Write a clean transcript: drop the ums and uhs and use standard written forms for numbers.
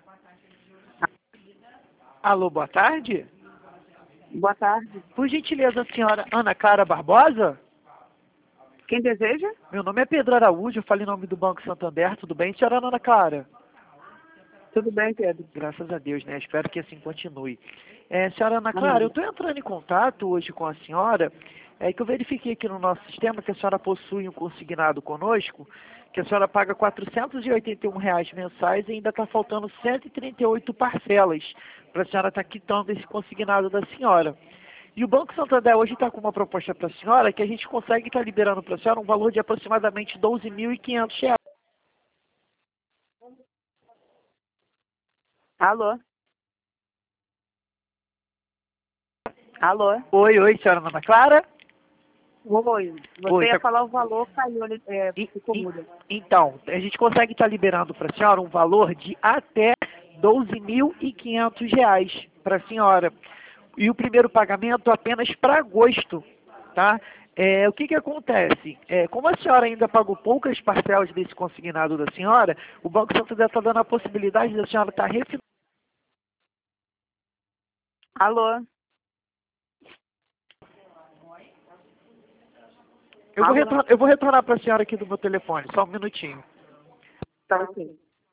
Alô, boa tarde. Boa tarde. Por gentileza, a senhora Ana Clara Barbosa? Quem deseja? Meu nome é Pedro Araújo, eu falo em nome do Banco Santander, tudo bem, senhora Ana Clara? Tudo bem, Pedro? Graças a Deus, né? Espero que assim continue. Senhora Ana Clara, Amém. eu estou entrando em contato hoje com a senhora, que eu verifiquei aqui no nosso sistema que a senhora possui um consignado conosco, que a senhora paga R$ 481 mensais e ainda está faltando 138 parcelas para a senhora estar quitando esse consignado da senhora. E o Banco Santander hoje está com uma proposta para a senhora que a gente consegue estar liberando para a senhora um valor de aproximadamente R$ 12.500. Alô? Alô? Oi, senhora Ana Clara? Oi. Você Oi, ia falar o valor, caiu, E- ficou e- muda. Então, a gente consegue estar liberando para a senhora um valor de até R$ 12.500 para a senhora. E o primeiro pagamento apenas para agosto, tá? O que acontece? Como a senhora ainda pagou poucas parcelas desse consignado da senhora, o Banco Santander está dando a possibilidade da senhora estar refinanciando. Alô? Eu Alô? vou retornar para a senhora aqui do meu telefone, só um minutinho. Tá ok.